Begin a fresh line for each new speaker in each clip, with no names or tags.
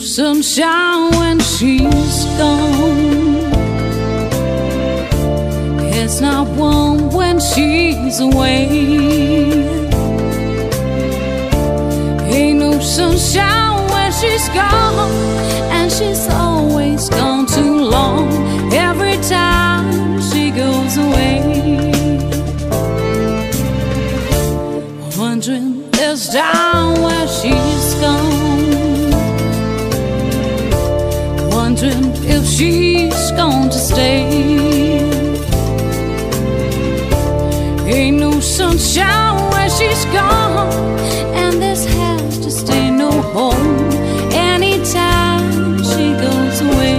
sunshine when she's gone. It's not warm when she's away. Ain't no sunshine when she's gone, and she's always gone too long. Every time she goes away, wondering this time where she's gone, wondering if she's going to stay. Ain't no sunshine where she's gone, and this house just ain't no home anytime she goes away.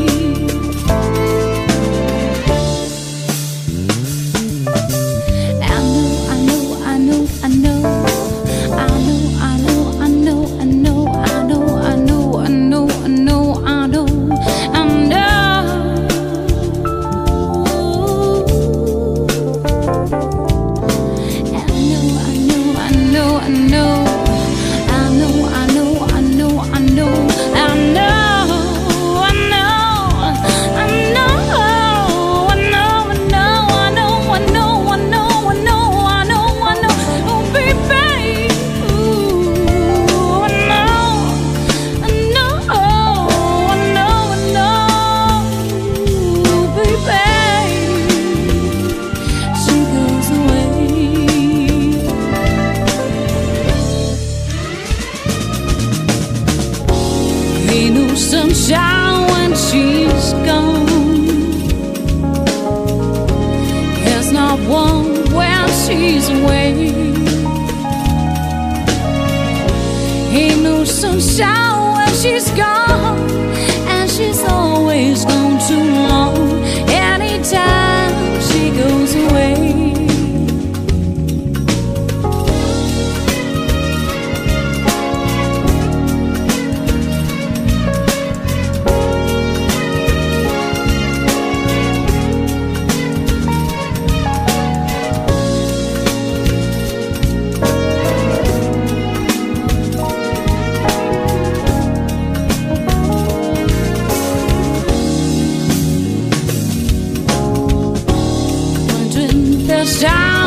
Ain't no sunshine when she's gone. There's not one when she's away. Ain't no sunshine when she's gone, and she's always gone too long. Anytime she goes away. Shine